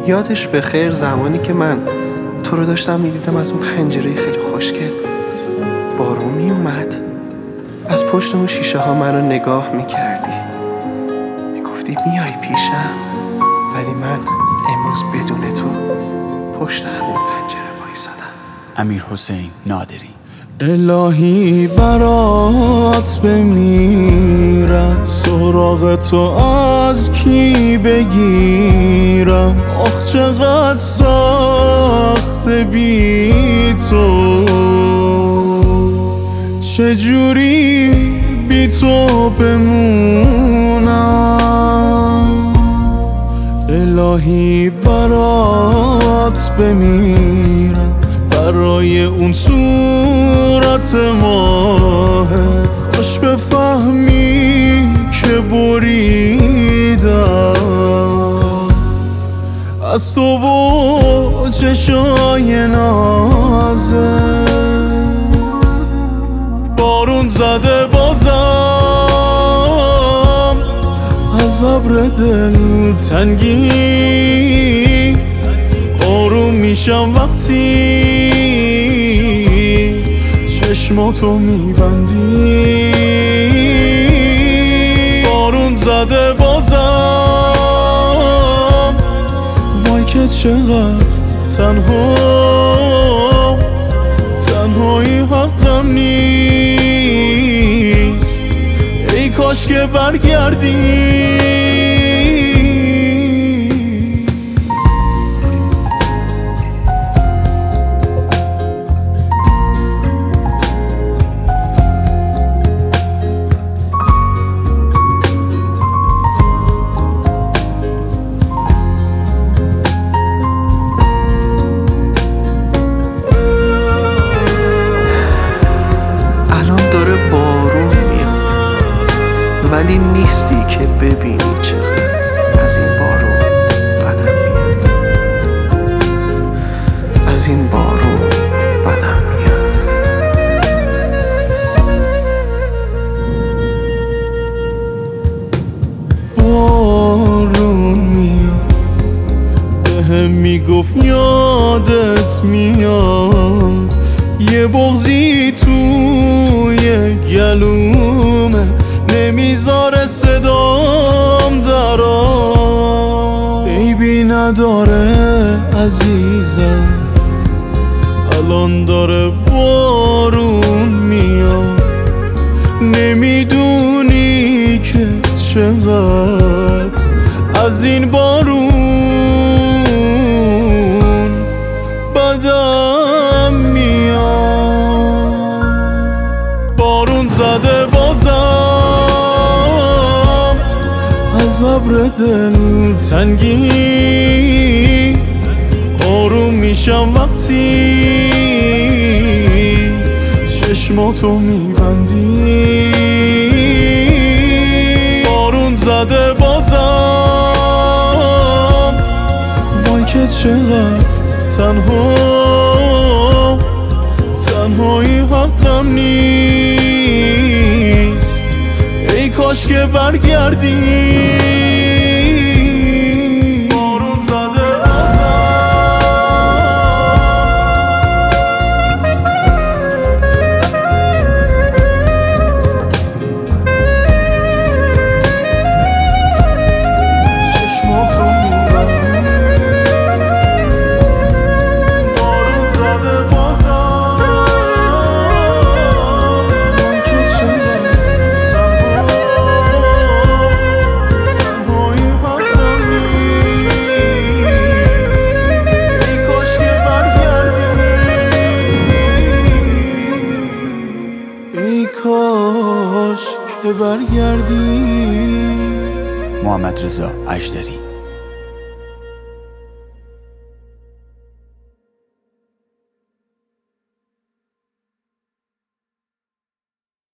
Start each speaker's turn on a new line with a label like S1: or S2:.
S1: یادش به خیر زمانی که من تو رو داشتم میدیدم از اون پنجره خیلی خوشگل. بارون میومد، از پشت اون شیشه ها منو نگاه میکردی، میگفتی میای پیشم، ولی من امروز بدون تو پشت همون پنجره وایسادم.
S2: امیرحسین نادری.
S3: الهی برات بمیرم، سراغ تو از کی بگیرم؟ آخ چقدر سخت بی تو، چجوری بی تو بمونم؟ الهی برات بمیرم، برای اون صورت ماهت خوش بفهمی که بریدم از تو و چشای نازت. بارون زده بازم از ابر دلتنگی، آروم میشم وقتی چشماتو میبندی. بارون زده بازم، وای که چقدر تنهایی حقم نیست، ای کاش که برگردی.
S1: ولی نیستی که ببینی چقدر از این بارون بدم میاد، از این بارون بدم میاد.
S3: بارون میاد بهم میگفت یادت میاد، یه بغضی توی گلومه نمیذاره صدام درام. عیبی نداره عزیزم، الان داره بارون میاد، نمیدونی که چقدر از این بارون بدم میاد. بارون زده بازم از ابر دلتنگی، آروم میشم وقتی چشماتو میبندی. بارون زده بازم، وای که چقدر تنهایی حقم نیست، ای کاش که برگردی. کاش که برگردی.
S2: محمد رضا اژدری.